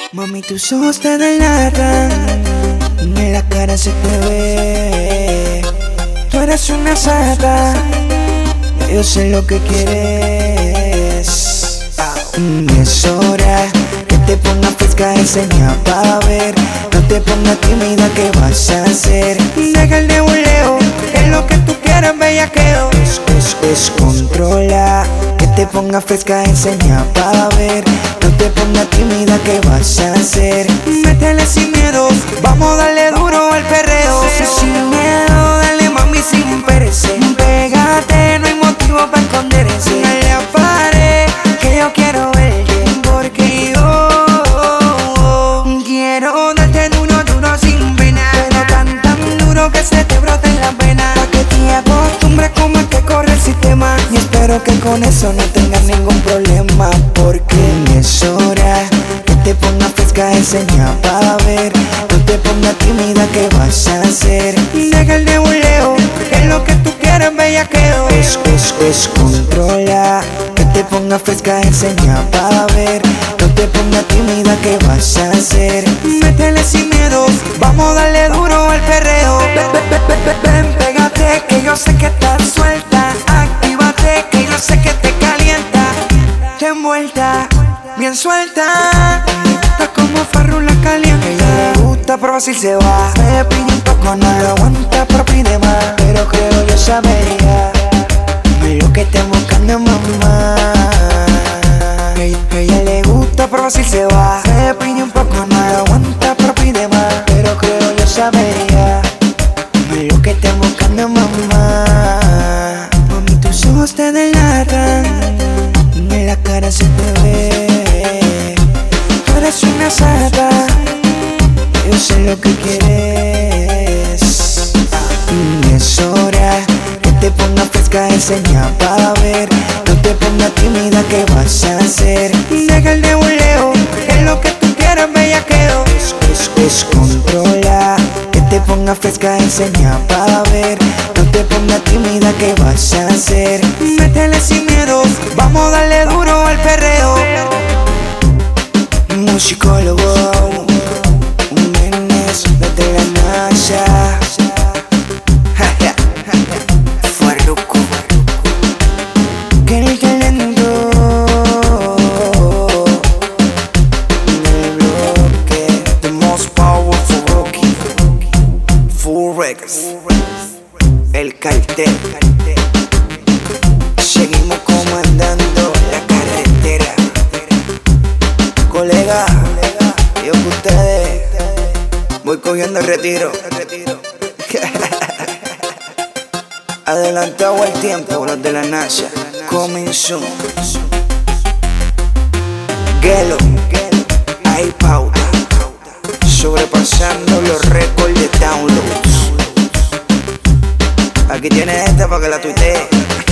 Mami, tus ojos te delatan, en la cara se te ve. Tú eres una sata, yo sé lo que quieres. Es hora que te pongas fresca, enseña pa' ver. No te pongas tímida, ¿qué vas a hacer? Deja el nebuleo, que es lo que tú quieres, bellaqueo. Controla, que te pongas fresca, enseña pa' ver. No te pongas tímida, ¿qué vas a hacer? Métele sin miedo, vamos a darle duro al perreo. Sin miedo, dale mami sin perecer. Pégate, no hay motivo para esconderse. Dale a pared, que yo quiero verte, porque yo quiero darte duro, duro sin pena. Pero tan duro que se te brote en la pena. Pa' que te acostumbres como es que corre el sistema. Y espero que con eso no tengas ningún problema, porque es hora que te pongas fresca, enseña pa' ver. No te pongas tímida, ¿qué vas a hacer? Deja el nebuleo, que es lo que tú quieres, bellaqueo. Controla, que te pongas fresca, enseña pa' ver. No te pongas tímida, ¿qué vas a hacer? Métele sin miedo, vamos a darle duro al perreo. Ven, pégate, que yo sé que estás suelta. Actívate, que yo sé que te calienta. Te envuelta, bien suelta. Está como farrula caliente. Ella le gusta, pero fácil se va. Me pide un poco, no lo aguanta, pero pide más. Pero creo yo sabería lo que te buscando, mamá. Ella le gusta, pero fácil se va. Me pide un poco, no lo aguanta, pero pide más. Pero creo yo sabería lo que te buscando, mamá. Mami, tus ojos te delatan, en la cara se te ve. Tú eres una sata, yo sé lo que quieres. Es hora que te pongas fresca, enseña pa' ver. No te pongas tímida, ¿qué vas a hacer? Deja el nebuleo, que es lo que tú quieres, bellaqueo. Controla, que te pongas fresca, enseña pa' ver. No te pongas tímida, ¿qué vas a hacer? Métele sin miedo, vamos a darle duro al perreo. Musicólogo, un menes desde la NASA. Farruko, que el talento del bloque, the most powerful rookie, Full Records, el cartel. Seguimos comandando la carretera. Colega, yo que ustedes voy cogiendo el retiro. Adelantado el tiempo, los de la NASA. Coming soon. Gelo, hay pauta. Sobrepasando los récords de downloads. Aquí tienes esta para que la tuitees.